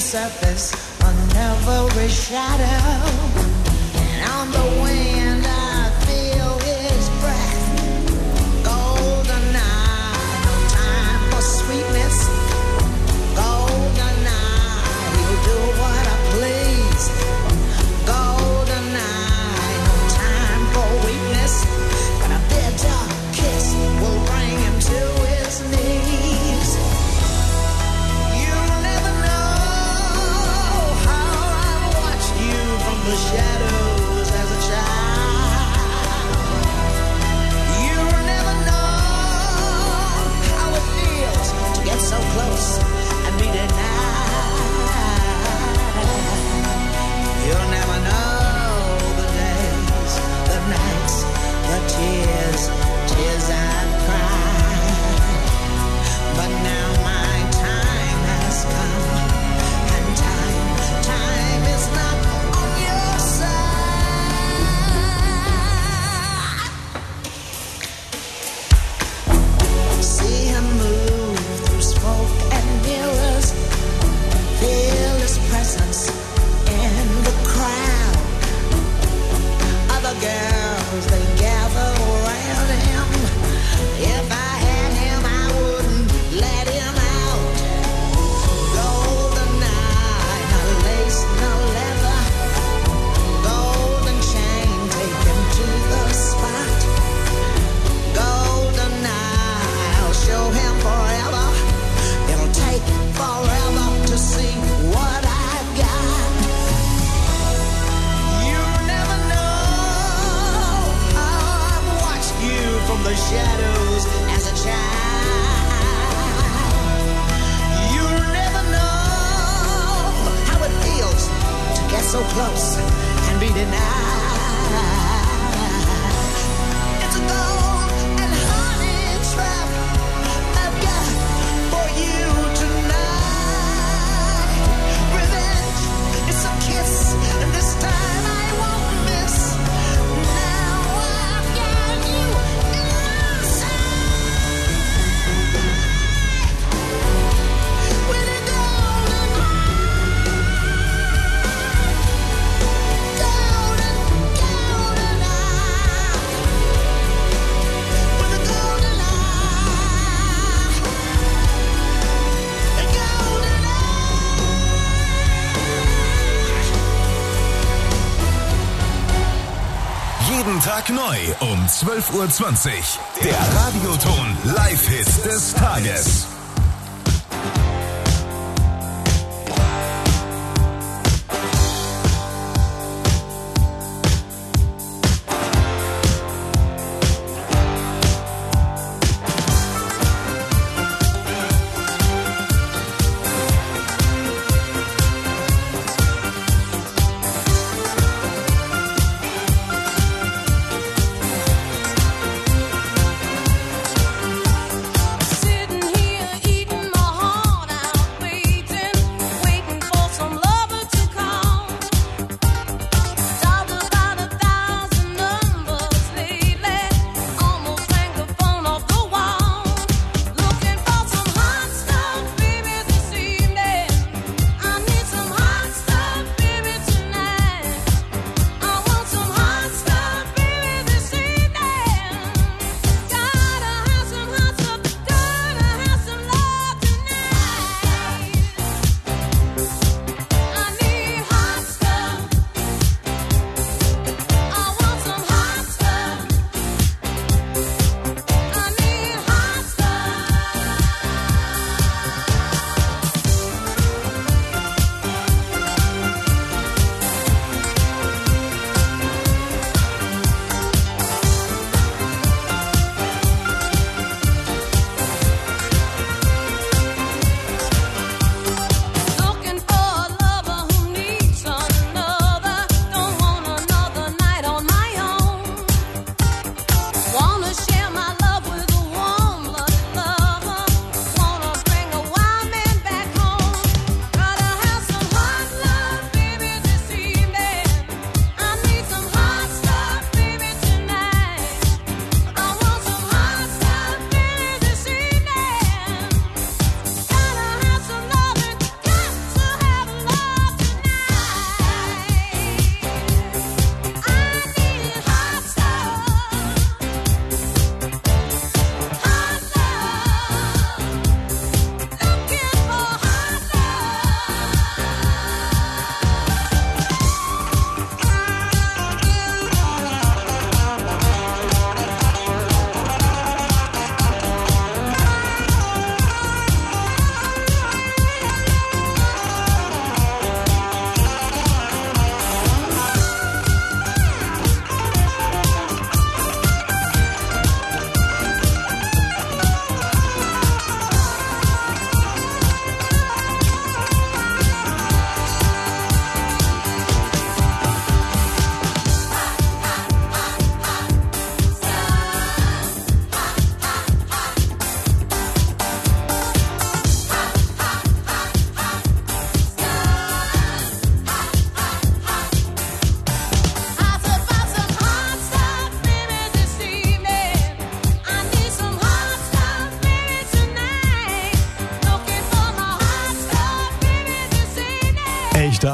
surface on every shadow. And on the wind I feel his breath. Golden eye, no time for sweetness. Golden eye, he'll do what I please. Golden eye, no time for weakness. But a bitter kiss will bring him to his knees. You'll never know how I've watched you from the shadows as a child. You'll never know how it feels to get so close and be denied. You'll never know the days, the nights, the tears I've cried. But now my time has come, and time is not on your side. See him move through smoke and mirrors, feel his presence in the crowd. Other girls, they gather around him. If I had him, I wouldn't let him out. Golden eye, no lace, no leather. Golden chain, take him to the spot. Golden eye, I'll show him forever. It'll take forever to see what I've got. You never know how I've watched you from the shadows as a child. You never know how it feels to get so close and be denied. It's a gold and honey trap I've got for you tonight. Revenge, it's a kiss, and this time I won't miss. Now I've got you inside. With a golden eye, golden eye, with a golden eye, a golden Jeden Tag neu um 12:20 Uhr. Der Radioton Live-Hit des Tages. Sitting here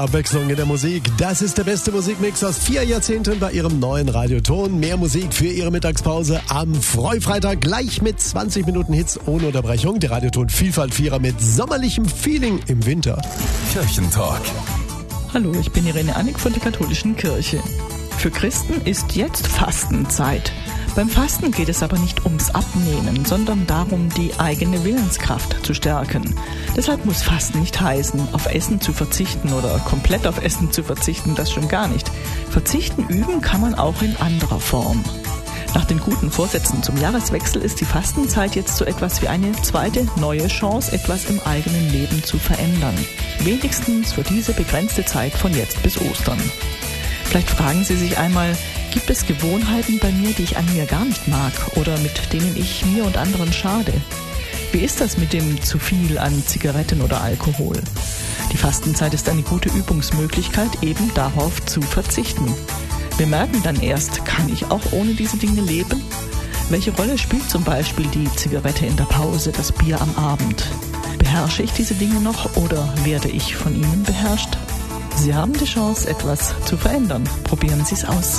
Abwechslung in der Musik. Das ist der beste Musikmix aus 4 Jahrzehnten bei Ihrem neuen Radioton. Mehr Musik für Ihre Mittagspause am Freufreitag. Gleich mit 20 Minuten Hits ohne Unterbrechung. Der Radioton Vielfalt Vierer mit sommerlichem Feeling im Winter. Kirchentalk. Hallo, ich bin Irene Annig von der Katholischen Kirche. Für Christen ist jetzt Fastenzeit. Beim Fasten geht es aber nicht ums Abnehmen, sondern darum, die eigene Willenskraft zu stärken. Deshalb muss Fasten nicht heißen, auf Essen zu verzichten oder komplett auf Essen zu verzichten, das schon gar nicht. Verzichten üben kann man auch in anderer Form. Nach den guten Vorsätzen zum Jahreswechsel ist die Fastenzeit jetzt so etwas wie eine zweite neue Chance, etwas im eigenen Leben zu verändern. Wenigstens für diese begrenzte Zeit von jetzt bis Ostern. Vielleicht fragen Sie sich einmal, gibt es Gewohnheiten bei mir, die ich an mir gar nicht mag oder mit denen ich mir und anderen schade? Wie ist das mit dem zu viel an Zigaretten oder Alkohol? Die Fastenzeit ist eine gute Übungsmöglichkeit, eben darauf zu verzichten. Wir merken dann erst, kann ich auch ohne diese Dinge leben? Welche Rolle spielt zum Beispiel die Zigarette in der Pause, das Bier am Abend? Beherrsche ich diese Dinge noch oder werde ich von ihnen beherrscht? Sie haben die Chance, etwas zu verändern. Probieren Sie es aus.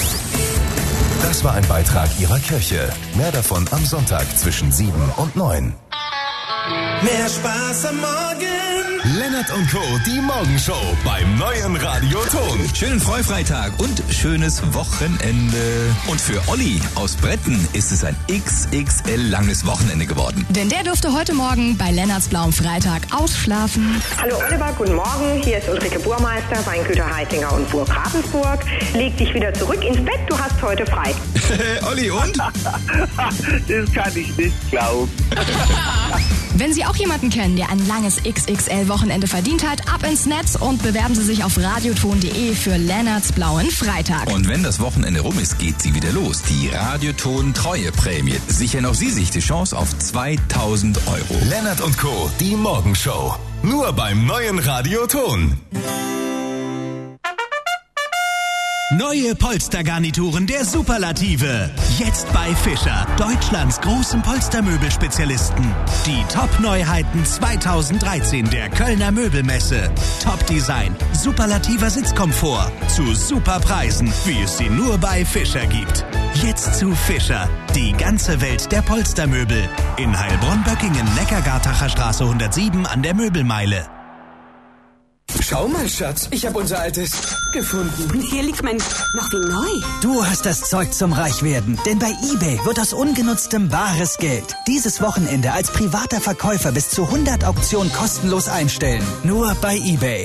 Das war ein Beitrag Ihrer Kirche. Mehr davon am Sonntag zwischen 7 und 9. Mehr Spaß am Morgen. Lennart und Co., die Morgenshow beim neuen Radioton. Schönen Freufreitag und schönes Wochenende. Und für Olli aus Bretten ist es ein XXL langes Wochenende geworden. Denn der durfte heute Morgen bei Lennarts blauem Freitag ausschlafen. Hallo Oliver, guten Morgen. Hier ist Ulrike Burmeister, Weingüter Heitinger und Burg Ravensburg. Leg dich wieder zurück ins Bett, du hast heute frei. Olli, und? Das kann ich nicht glauben. Wenn Sie auch jemanden kennen, der ein langes XXL-Wochenende verdient hat, ab ins Netz und bewerben Sie sich auf radioton.de für Lennarts blauen Freitag. Und wenn das Wochenende rum ist, geht sie wieder los. Die Radioton-Treue-Prämie. Sichern auch Sie sich die Chance auf 2.000 Euro. Lennart und Co., die Morgenshow. Nur beim neuen Radioton. Neue Polstergarnituren der Superlative. Jetzt bei Fischer, Deutschlands großem Polstermöbelspezialisten. Die Top-Neuheiten 2013 der Kölner Möbelmesse. Top-Design, superlativer Sitzkomfort zu Superpreisen, wie es sie nur bei Fischer gibt. Jetzt zu Fischer, die ganze Welt der Polstermöbel. In Heilbronn-Böckingen, Neckargartacher Straße 107 an der Möbelmeile. Schau mal, Schatz, ich habe unser altes gefunden. Hier liegt mein noch wie neu. Du hast das Zeug zum Reichwerden, denn bei eBay wird aus ungenutztem bares Geld. Dieses Wochenende als privater Verkäufer bis zu 100 Auktionen kostenlos einstellen. Nur bei eBay.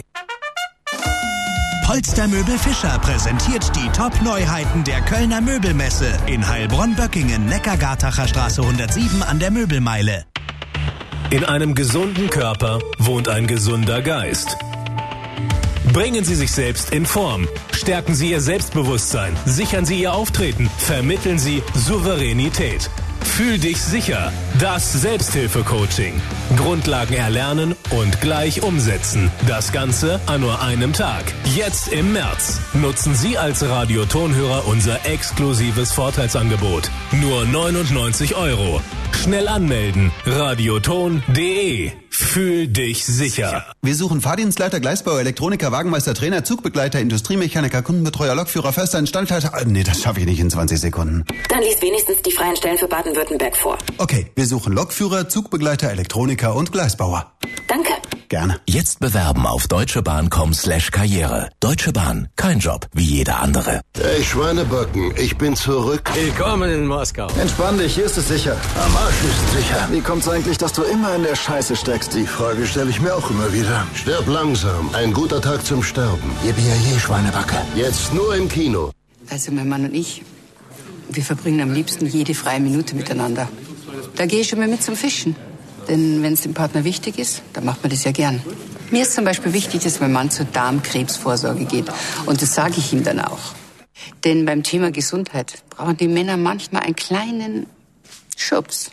Polstermöbel Fischer präsentiert die Top-Neuheiten der Kölner Möbelmesse in Heilbronn-Böckingen, Neckargartacher Straße 107 an der Möbelmeile. In einem gesunden Körper wohnt ein gesunder Geist. Bringen Sie sich selbst in Form. Stärken Sie Ihr Selbstbewusstsein. Sichern Sie Ihr Auftreten. Vermitteln Sie Souveränität. Fühl dich sicher. Das Selbsthilfe-Coaching. Grundlagen erlernen und gleich umsetzen. Das Ganze an nur einem Tag. Jetzt im März. Nutzen Sie als Radiotonhörer unser exklusives Vorteilsangebot. Nur 99 €. Schnell anmelden. Radioton.de. Fühl dich sicher. Wir suchen Fahrdienstleiter, Gleisbauer, Elektroniker, Wagenmeister, Trainer, Zugbegleiter, Industriemechaniker, Kundenbetreuer, Lokführer, Förster, Instandhalter. Nee, das schaffe ich nicht in 20 Sekunden. Dann liest wenigstens die freien Stellen für Baden-Württemberg vor. Okay, wir suchen Lokführer, Zugbegleiter, Elektroniker und Gleisbauer. Danke. Gerne. Jetzt bewerben auf deutschebahn.com/karriere. Deutsche Bahn, kein Job wie jeder andere. Hey Schweineböcken, ich bin zurück. Willkommen in Moskau. Entspann dich, hier ist es sicher. Am Arsch ist sicher. Wie kommt's eigentlich, dass du immer in der Scheiße steckst? Die Frage stelle ich mir auch immer wieder. Stirb langsam. Ein guter Tag zum Sterben. Yippie, Schweinebacke. Jetzt nur im Kino. Also mein Mann und ich, wir verbringen am liebsten jede freie Minute miteinander. Da gehe ich schon mal mit zum Fischen. Denn wenn es dem Partner wichtig ist, dann macht man das ja gern. Mir ist zum Beispiel wichtig, dass mein Mann zur Darmkrebsvorsorge geht. Und das sage ich ihm dann auch. Denn beim Thema Gesundheit brauchen die Männer manchmal einen kleinen Schubs.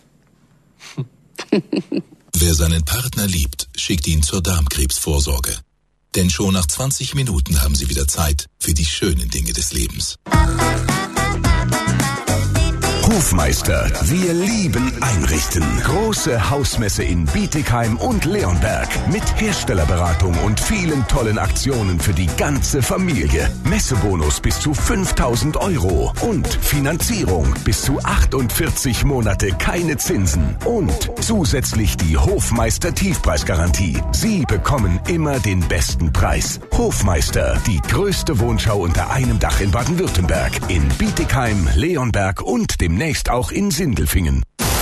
Wer seinen Partner liebt, schickt ihn zur Darmkrebsvorsorge. Denn schon nach 20 Minuten haben sie wieder Zeit für die schönen Dinge des Lebens. Hofmeister. Wir lieben einrichten. Große Hausmesse in Bietigheim und Leonberg. Mit Herstellerberatung und vielen tollen Aktionen für die ganze Familie. Messebonus bis zu 5.000 € und Finanzierung bis zu 48 Monate keine Zinsen. Und zusätzlich die Hofmeister Tiefpreisgarantie. Sie bekommen immer den besten Preis. Hofmeister, die größte Wohnschau unter einem Dach in Baden-Württemberg. In Bietigheim, Leonberg und demnächst auch in Sindelfingen.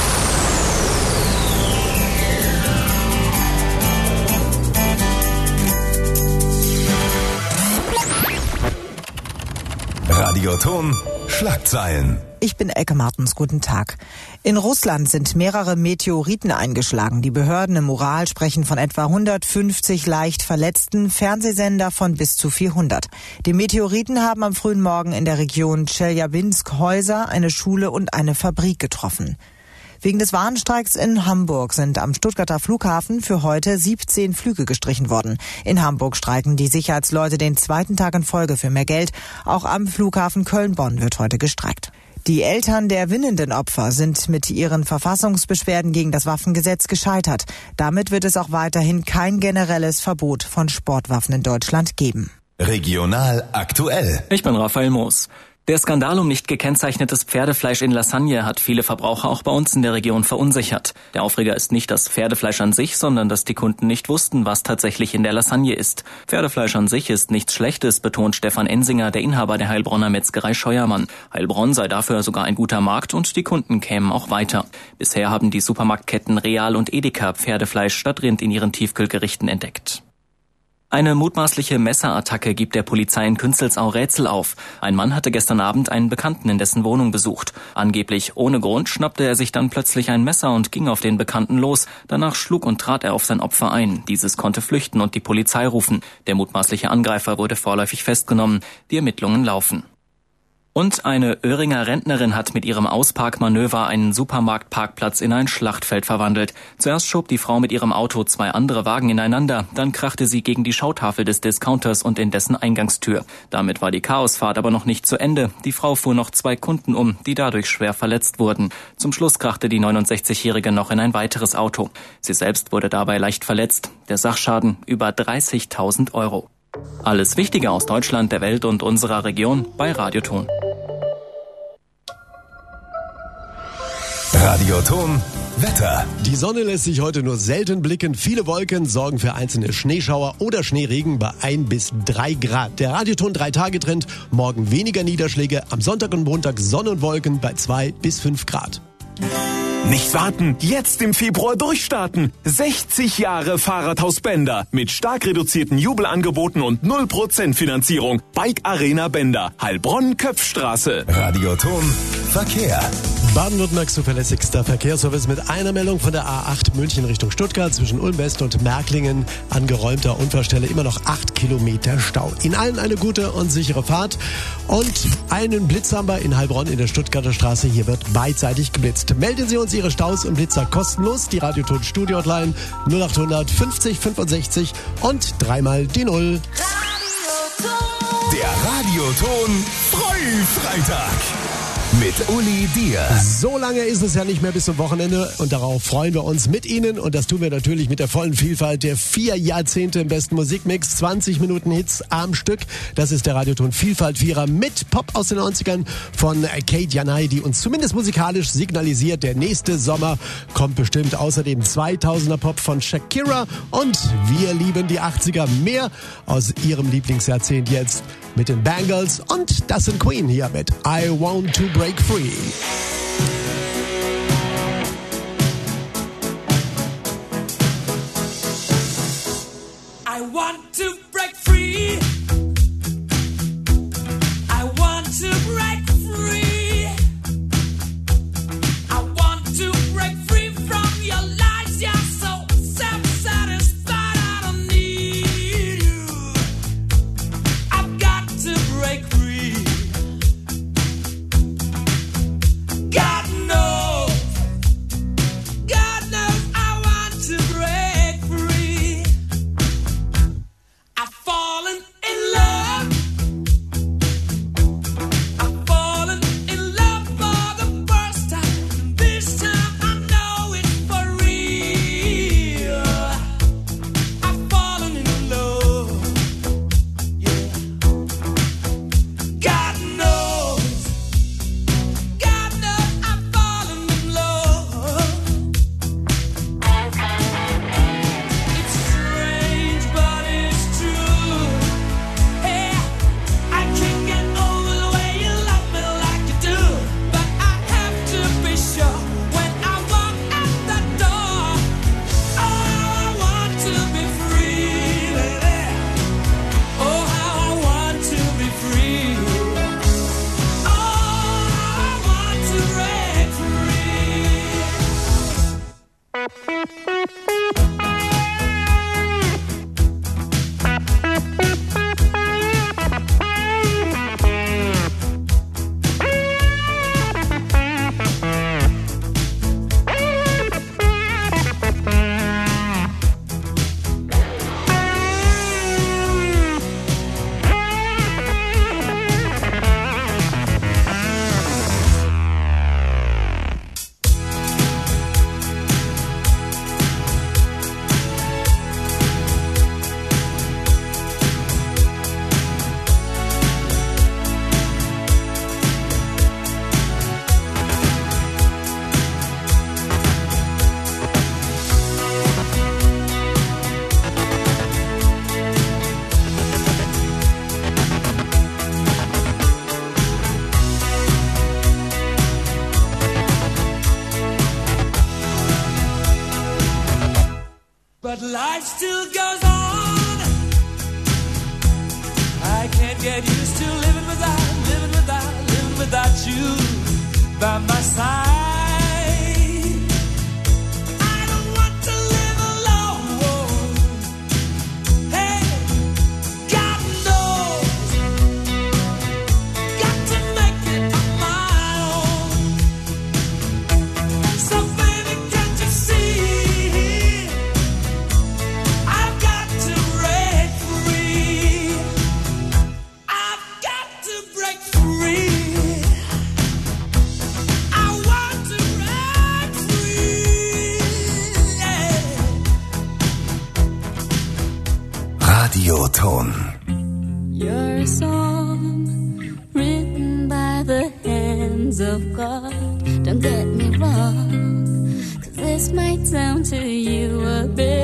Radioton Schlagzeilen. Ich bin Elke Martens, guten Tag. In Russland sind mehrere Meteoriten eingeschlagen. Die Behörden im Ural sprechen von etwa 150 leicht Verletzten, Fernsehsender von bis zu 400. Die Meteoriten haben am frühen Morgen in der Region Tscheljabinsk Häuser, eine Schule und eine Fabrik getroffen. Wegen des Warnstreiks in Hamburg sind am Stuttgarter Flughafen für heute 17 Flüge gestrichen worden. In Hamburg streiken die Sicherheitsleute den zweiten Tag in Folge für mehr Geld. Auch am Flughafen Köln-Bonn wird heute gestreikt. Die Eltern der winnenden Opfer sind mit ihren Verfassungsbeschwerden gegen das Waffengesetz gescheitert. Damit wird es auch weiterhin kein generelles Verbot von Sportwaffen in Deutschland geben. Regional aktuell. Ich bin Raphael Moos. Der Skandal um nicht gekennzeichnetes Pferdefleisch in Lasagne hat viele Verbraucher auch bei uns in der Region verunsichert. Der Aufreger ist nicht das Pferdefleisch an sich, sondern dass die Kunden nicht wussten, was tatsächlich in der Lasagne ist. Pferdefleisch an sich ist nichts Schlechtes, betont Stefan Ensinger, der Inhaber der Heilbronner Metzgerei Scheuermann. Heilbronn sei dafür sogar ein guter Markt und die Kunden kämen auch weiter. Bisher haben die Supermarktketten Real und Edeka Pferdefleisch statt Rind in ihren Tiefkühlgerichten entdeckt. Eine mutmaßliche Messerattacke gibt der Polizei in Künzelsau Rätsel auf. Ein Mann hatte gestern Abend einen Bekannten in dessen Wohnung besucht. Angeblich ohne Grund schnappte er sich dann plötzlich ein Messer und ging auf den Bekannten los. Danach schlug und trat er auf sein Opfer ein. Dieses konnte flüchten und die Polizei rufen. Der mutmaßliche Angreifer wurde vorläufig festgenommen. Die Ermittlungen laufen. Und eine Öhringer Rentnerin hat mit ihrem Ausparkmanöver einen Supermarktparkplatz in ein Schlachtfeld verwandelt. Zuerst schob die Frau mit ihrem Auto 2 andere Wagen ineinander, dann krachte sie gegen die Schautafel des Discounters und in dessen Eingangstür. Damit war die Chaosfahrt aber noch nicht zu Ende. Die Frau fuhr noch 2 Kunden um, die dadurch schwer verletzt wurden. Zum Schluss krachte die 69-Jährige noch in ein weiteres Auto. Sie selbst wurde dabei leicht verletzt. Der Sachschaden über 30.000 €. Alles Wichtige aus Deutschland, der Welt und unserer Region bei Radioton. Radioton Wetter. Die Sonne lässt sich heute nur selten blicken. Viele Wolken sorgen für einzelne Schneeschauer oder Schneeregen bei 1 bis 3 Grad. Der Radioton 3-Tage-Trend. Morgen weniger Niederschläge. Am Sonntag und Montag Sonne und Wolken bei 2 bis 5 Grad. Nicht warten, jetzt im Februar durchstarten. 60 Jahre Fahrradhaus Bender mit stark reduzierten Jubelangeboten und 0% Finanzierung. Bike Arena Bender, Heilbronn-Köpfstraße. Radioton Verkehr. Baden-Württembergs zuverlässigster Verkehrsservice mit einer Meldung von der A8 München Richtung Stuttgart zwischen Ulm-West und Märklingen. An geräumter Unfallstelle immer noch 8 Kilometer Stau. Ihnen allen eine gute und sichere Fahrt. Und einen Blitz haben wir in Heilbronn in der Stuttgarter Straße. Hier wird beidseitig geblitzt. Melden Sie uns Ihre Staus im Blitzer kostenlos. Die Radioton Studio Hotline 0800 50 65 und dreimal die 0. Der Radioton Freitag. Mit Uli Diaz. So lange ist es ja nicht mehr bis zum Wochenende und darauf freuen wir uns mit Ihnen und das tun wir natürlich mit der vollen Vielfalt der 4 Jahrzehnte im besten Musikmix. 20 Minuten Hits am Stück. Das ist der Radioton Vielfalt-Vierer mit Pop aus den 90ern von Kate Janai, die uns zumindest musikalisch signalisiert, der nächste Sommer kommt bestimmt. Außerdem 2000er Pop von Shakira und wir lieben die 80er. Mehr aus ihrem Lieblingsjahrzehnt jetzt mit den Bangles und das sind Queen hier mit I Want to Break Free. I want to break free. I want to break free. I want to break free from your lies. You're so self-satisfied. I don't need you. I've got to break free. God knows I want to break free. I fall But life still goes on. I can't get used to living without you by my side. Radioton. You're a song written by the hands of God. Don't get me wrong, 'cause this might sound to you a bit